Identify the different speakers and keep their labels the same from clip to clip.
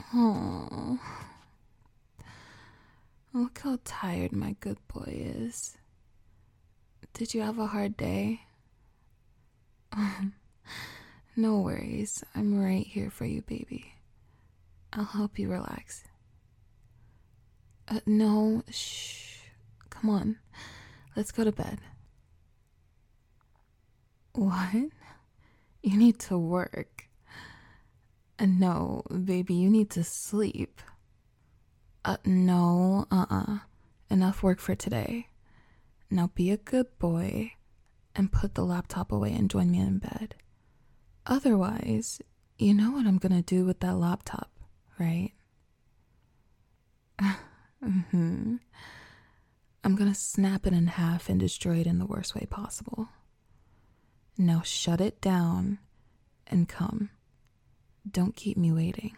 Speaker 1: Oh, look how tired my good boy is. Did you have a hard day? No worries. I'm right here for you, baby. I'll help you relax. No, shh. Come on. Let's go to bed. What? You need to work. No, baby, you need to sleep. No, Enough work for today. Now be a good boy and put the laptop away and join me in bed. Otherwise, you know what I'm gonna do with that laptop, right? Mm-hmm. I'm gonna snap it in half and destroy it in the worst way possible. Now shut it down and come. Don't keep me waiting.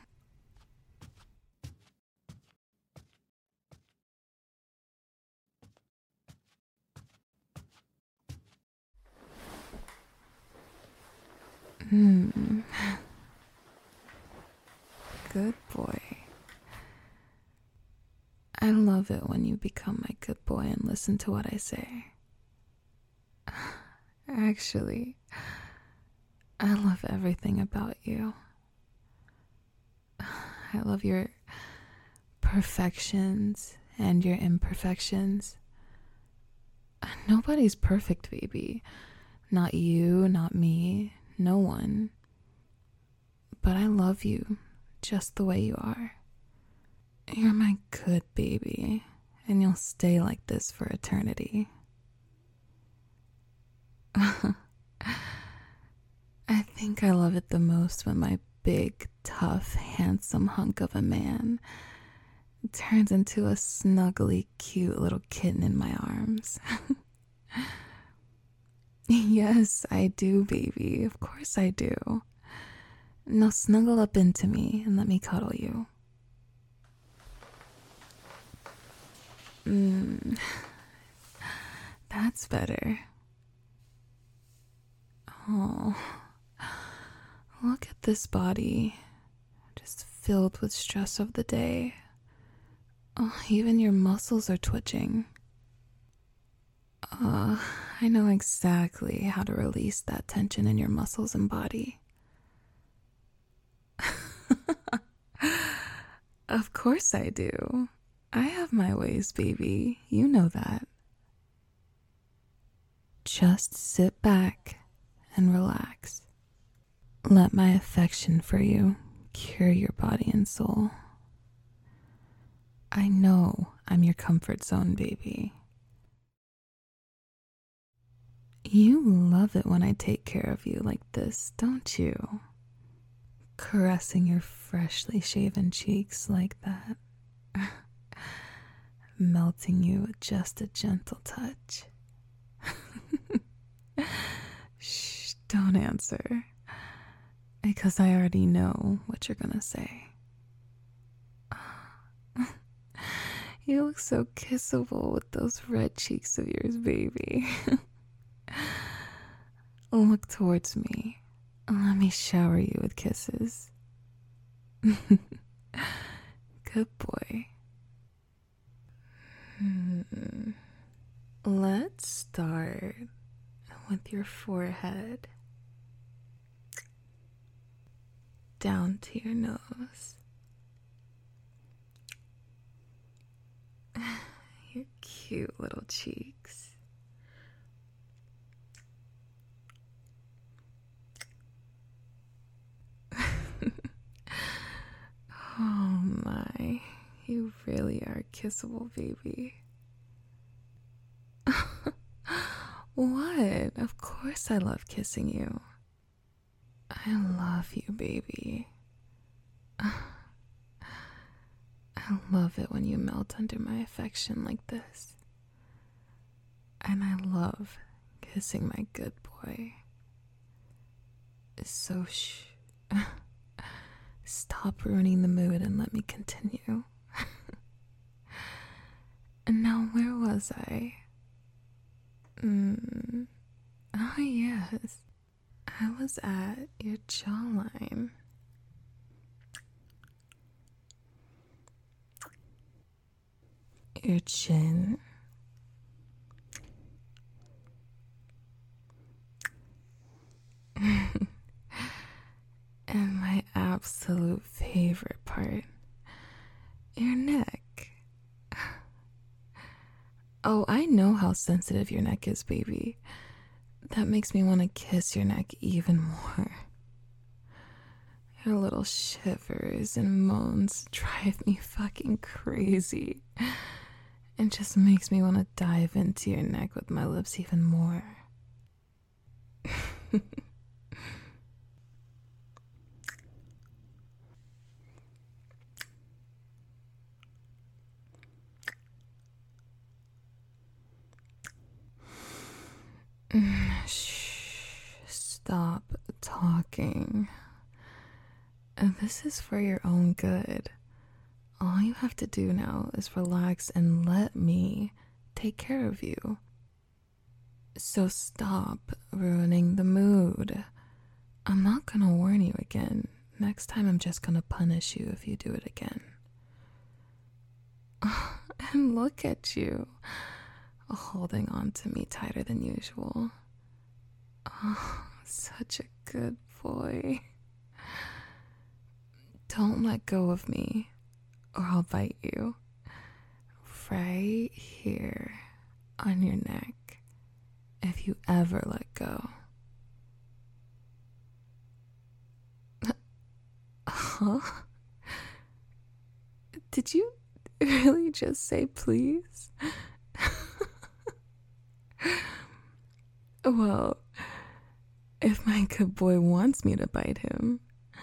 Speaker 1: Good boy. I love it when you become my good boy and listen to what I say. Actually, I love everything about you. I love your perfections and your imperfections. Nobody's perfect, baby. Not you, not me, no one. But I love you just the way you are. You're my good baby, and you'll stay like this for eternity. I think I love it the most when my big, tough, handsome hunk of a man turns into a snuggly, cute little kitten in my arms. Yes, I do, baby. Of course I do. Now snuggle up into me and let me cuddle you. That's better. Oh, look at this body, just filled with stress of the day. Oh, even your muscles are twitching. I know exactly how to release that tension in your muscles and body. Of course I do. I have my ways, baby. You know that. Just sit back and relax. Let my affection for you cure your body and soul. I know I'm your comfort zone, baby. You love it when I take care of you like this, don't you? Caressing your freshly shaven cheeks like that. Melting you with just a gentle touch. Shh, don't answer. Because I already know what you're gonna say. You look so kissable with those red cheeks of yours, baby. Look towards me. Let me shower you with kisses. Good boy. Let's start with your forehead down to your nose. Your cute little cheeks. Oh my, you really are kissable, baby. What? Of course I love kissing you. I love you, baby. I love it when you melt under my affection like this. And I love kissing my good boy. So shh. Stop ruining the mood and let me continue. And now where was I? Oh yes. I was at your jawline. your chin, and my absolute favorite part, your neck. Oh, I know how sensitive your neck is, baby. That makes me want to kiss your neck even more. Your little shivers and moans drive me fucking crazy. It just makes me want to dive into your neck with my lips even more. Shh, stop talking. This is for your own good. All you have to do now is relax and let me take care of you. So stop ruining the mood. I'm not gonna warn you again. Next time I'm just gonna punish you if you do it again. And look at you, holding on to me tighter than usual. Oh, such a good boy. Don't let go of me, or I'll bite you. Right here on your neck, if you ever let go. Huh? Did you really just say please? Well, if my good boy wants me to bite him.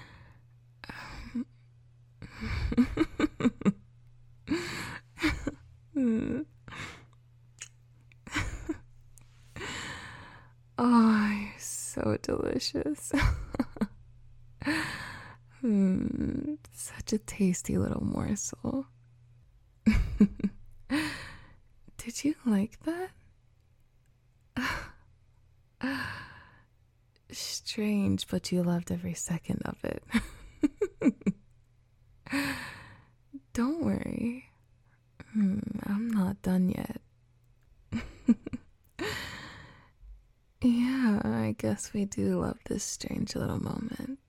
Speaker 1: Oh, you're so delicious. Such a tasty little morsel. Did you like that? Strange, but you loved every second of it. Don't worry. I'm not done yet. Yeah, I guess we do love this strange little moment.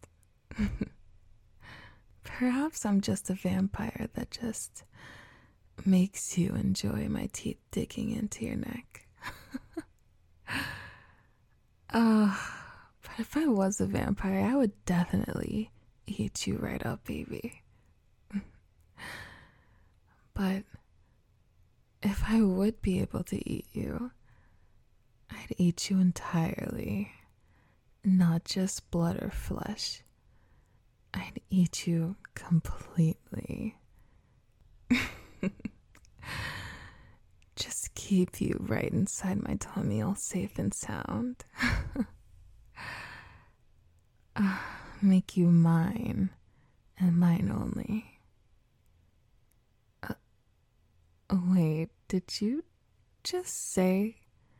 Speaker 1: Perhaps I'm just a vampire that just makes you enjoy my teeth digging into your neck. But if I was a vampire, I would definitely eat you right up, baby. But if I would be able to eat you, I'd eat you entirely, not just blood or flesh. I'd eat you completely. Just keep you right inside my tummy, all safe and sound. Make you mine, and mine only. Wait, did you just say?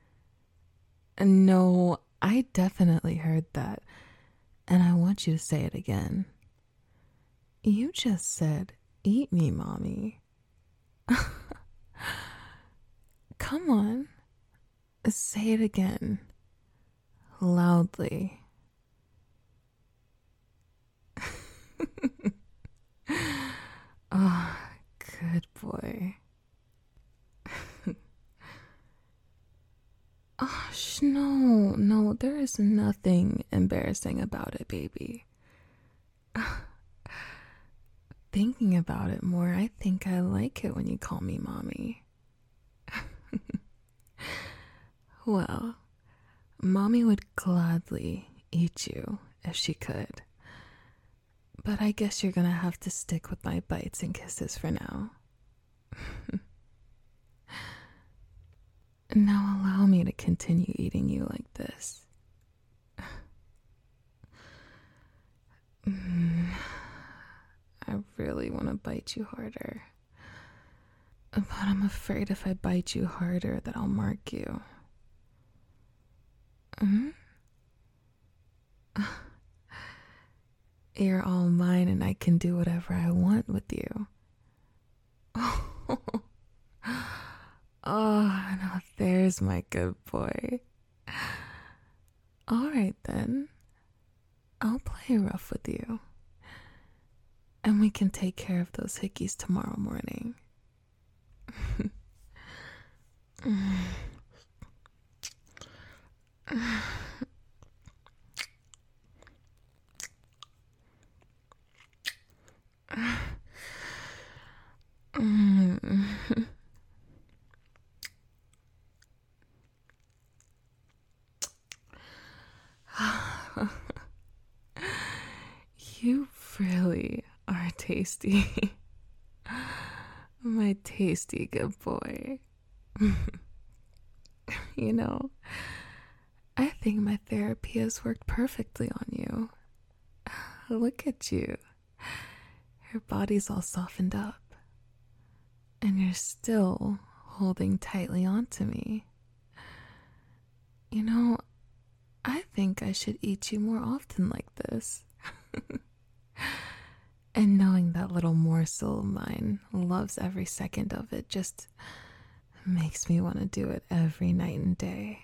Speaker 1: No, I definitely heard that, and I want you to say it again. You just said, eat me, mommy. Come on, say it again, loudly. Oh, good boy. Oh, no, there is nothing embarrassing about it, baby. Thinking about it more, I think I like it when you call me mommy. Well, mommy would gladly eat you if she could. But I guess you're gonna have to stick with my bites and kisses for now. Now allow me to continue eating you like this. I really want to bite you harder. But I'm afraid if I bite you harder that I'll mark you. You're all mine and I can do whatever I want with you. Oh, now there's my good boy. All right then. I'll play rough with you. And we can take care of those hickeys tomorrow morning. You really are tasty. My tasty good boy. You know, I think my therapy has worked perfectly on you. Look at you. Your body's all softened up. And you're still holding tightly onto me. You know, I think I should eat you more often like this. And knowing that little morsel of mine loves every second of it just makes me want to do it every night and day.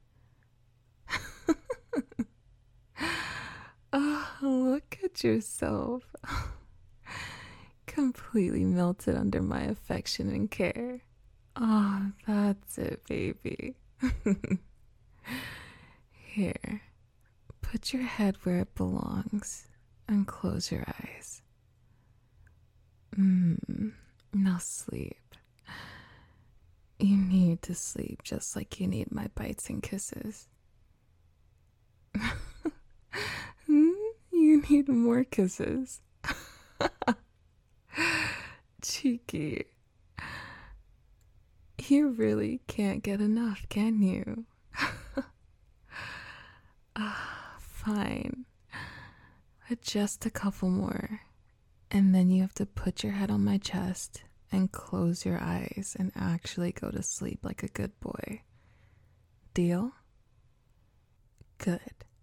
Speaker 1: Oh, look at yourself. Completely melted under my affection and care. Oh, that's it, baby. Here, put your head where it belongs and close your eyes. Now sleep. You need to sleep just like you need my bites and kisses. You need more kisses. Cheeky. You really can't get enough, can you? Fine. But just a couple more. And then you have to put your head on my chest and close your eyes and actually go to sleep like a good boy. Deal? Good.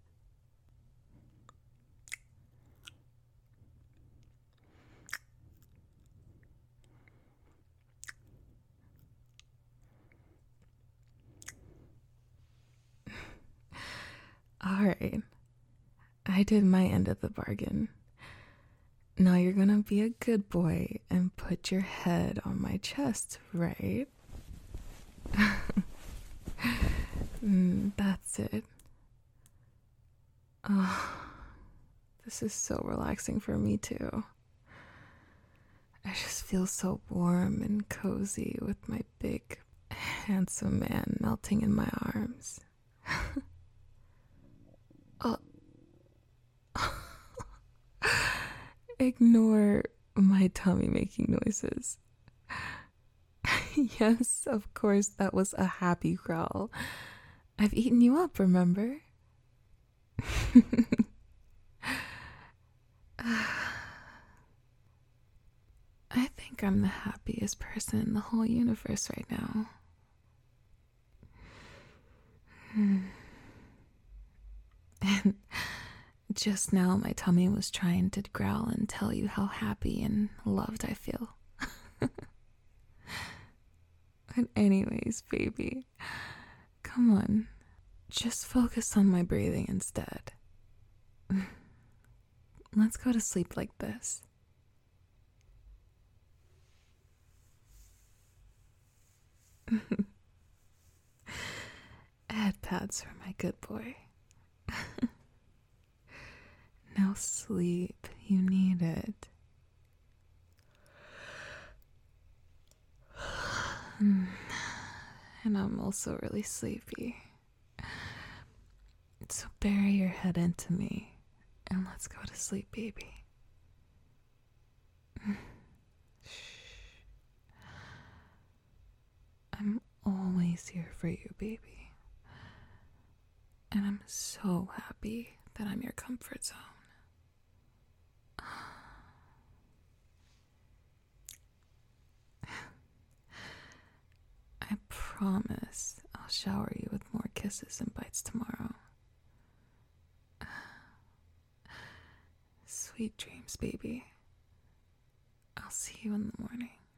Speaker 1: All right. I did my end of the bargain. Now you're gonna be a good boy and put your head on my chest, right? That's it. Oh, this is so relaxing for me too. I just feel so warm and cozy with my big, handsome man melting in my arms. Oh. Ignore my tummy making noises. Yes, of course, that was a happy growl. I've eaten you up, remember? I think I'm the happiest person in the whole universe right now. And just now, my tummy was trying to growl and tell you how happy and loved I feel. But, anyways, baby, come on, just focus on my breathing instead. Let's go to sleep like this. Head pads for my good boy. Now sleep, you need it. And I'm also really sleepy. So bury your head into me and let's go to sleep, baby. I'm always here for you, baby. And I'm so happy that I'm your comfort zone. I promise I'll shower you with more kisses and bites tomorrow. Sweet dreams, baby. I'll see you in the morning.